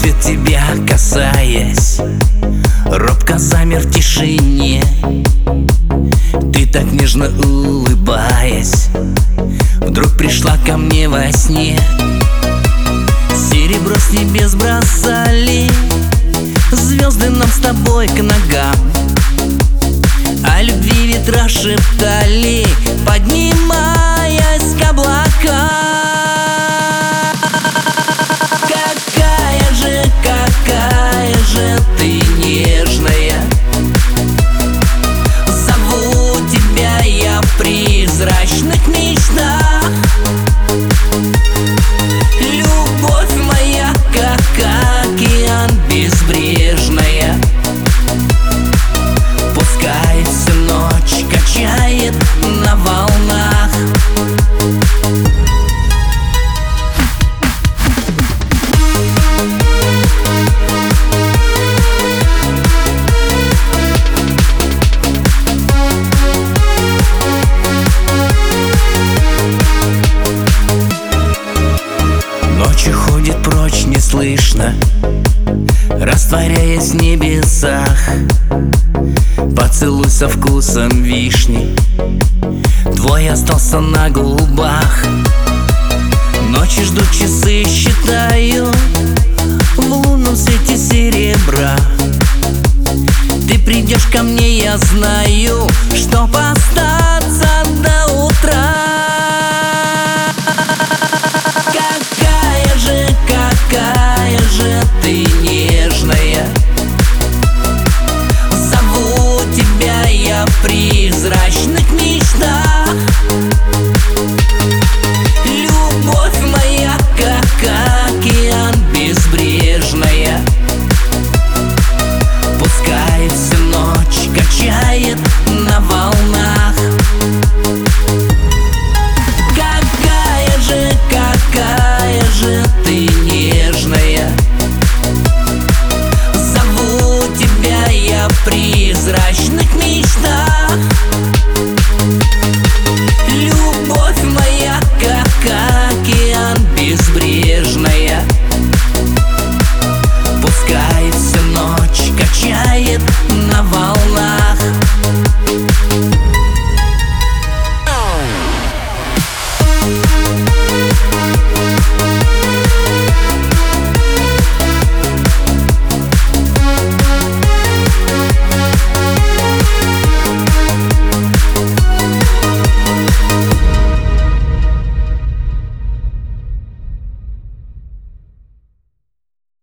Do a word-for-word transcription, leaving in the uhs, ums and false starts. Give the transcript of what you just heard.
свет тебя касаясь, робко замер в тишине. Ты так нежно улыбаясь, вдруг пришла ко мне во сне. Серебро с небес бросали звезды нам с тобой к ногам, о любви ветра шептали, поднимаясь к облакам. Какая же, какая же ты нежная, зову тебя я в призрачных мечтах. Любовь моя, как океан безбрежная, пускай всю ночь качает на волнах. Ночью ходит прочь неслышно, растворяясь в небесах. Поцелуй со вкусом вишни, твой остался на губах. Ночи ждут, часы считаю в лунном свете серебра. Ты придешь ко мне, я знаю, что поставлю